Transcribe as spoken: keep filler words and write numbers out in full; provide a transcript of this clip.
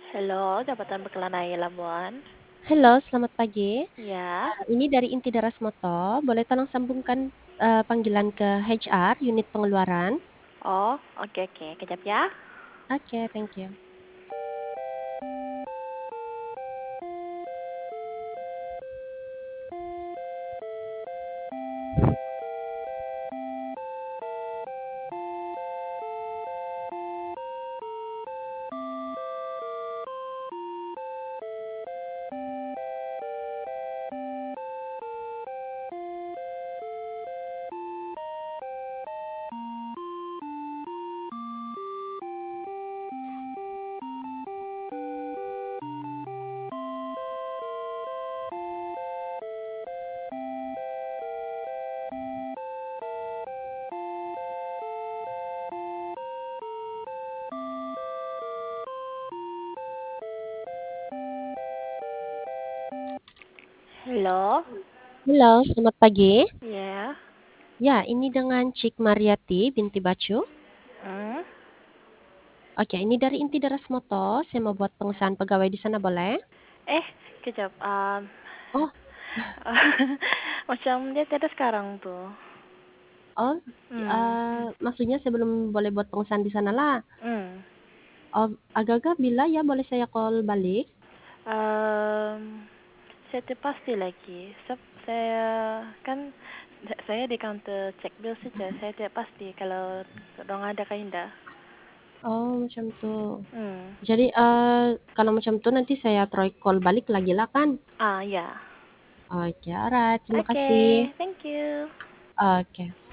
Halo, jabatan berkelanai Labuan. Halo, selamat pagi. Ya. Eee, ini dari Inti Daras Moto, boleh tolong sambungkan, eee, panggilan ke H R, unit pengeluaran? Oh, oke oke. Kejap ya. Oke, thank you. Halo. Halo, selamat pagi. Ya. Ya, ini dengan Cik Mariati binti Bacu? Hmm. Oke, ini dari Inti Daras Moto, saya mau buat pengusahaan pegawai di sana, boleh? Eh, kejap. Um, Oh, macam dia tiada sekarang tuh. oh, Hmm. eee, maksudnya sebelum boleh buat pengusahaan di sanalah. Hmm. Oh, agak-agak bila ya boleh saya call balik? Um, saya tidak pasti lagi. Seb saya kan saya di counter cek bil saja. Saya tidak pasti kalau dong ada kah indah. Oh, macam tu. Hmm. Jadi, eee, kalau macam tu nanti saya try call balik lagi lah kan? Ah, ya. Oke, alright, terima kasih. Oke, thank you. Oke.